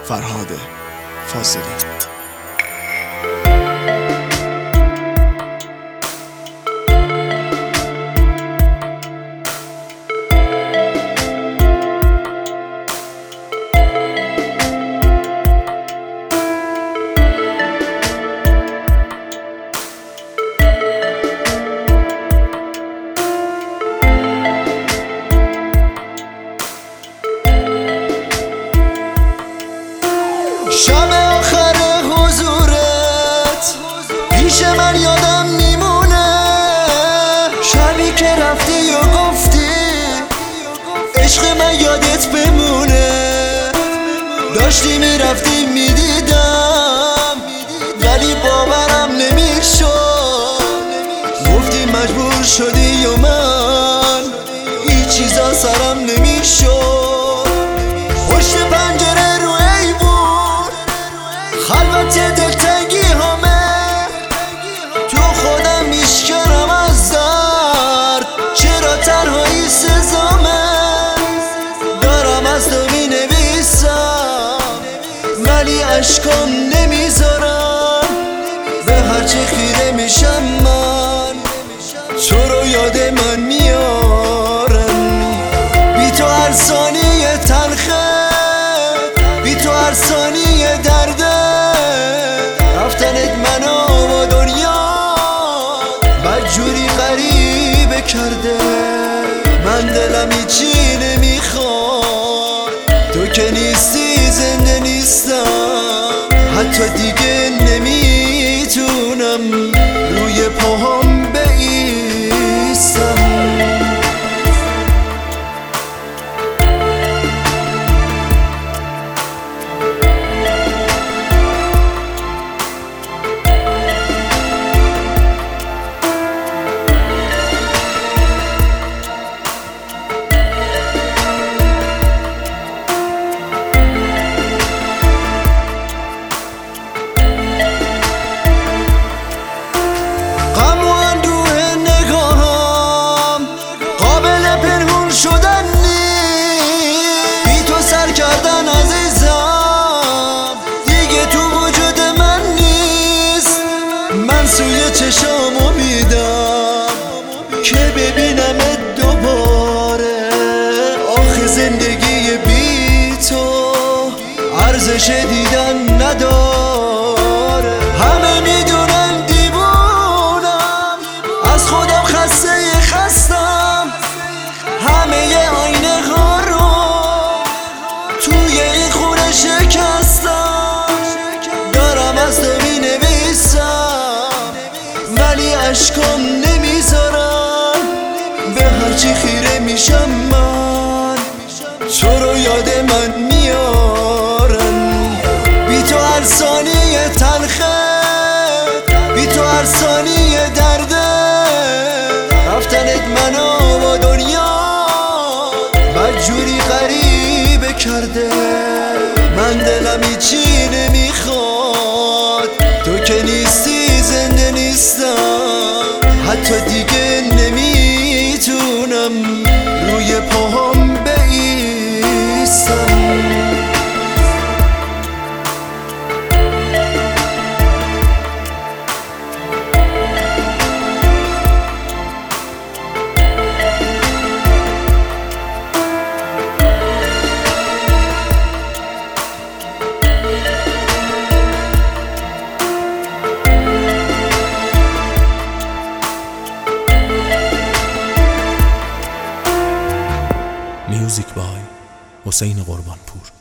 فرهاد فاضلی. شب آخر حضورت پیش من یادم میمونه، شبی که رفتی و گفتی عشق من یادت بمونه. داشتی میرفتی میدیدم ولی باورم نمیشد، گفتی مجبور شدی و من هیچ چیزا سرم نمیشد. پشت پنجره رو ایوون خلوت دلتنگی همه، تو خودم میشکنم از درد، چرا تنهایی سزامه. دارم از تو مینویسم ولی اشکام نمیذارم، به هرچی خیره میشم من تو رو یاد من میارم. بی تو هر ثانیه تلخه، بی تو هر ثانیه درده، رفتنت منو با دنیا بدجوری غریبه کرده. من دلم هیچی نمیخواد، تو که نیستی زنده نیستم، حتی دیگه نمیتونم روی پاهم بایستم. سوی چشامو میدم که ببینمت دوباره. آخه زندگی بی تو ارزش دیدن نداره. همه میدونن دیوونم، از خودم خستم، همه آینه ها رو توی این خونه شکستم. دارم از تو مینویسم ولی اشکام نمیذارم، به هرچی خیره میشم من تو رو یاد من میارم. بی تو هر ثانیه تلخه، بی تو هر ثانیه درده، رفتنت منو با دنیا بدجوری غریبه کرده. من دلم هیچی نمیخواد، تو که نیستی زنده نیستم، حتی دیگه نمیتونم روی پاهم بایستم. میوزیک بای حسین قربانپور.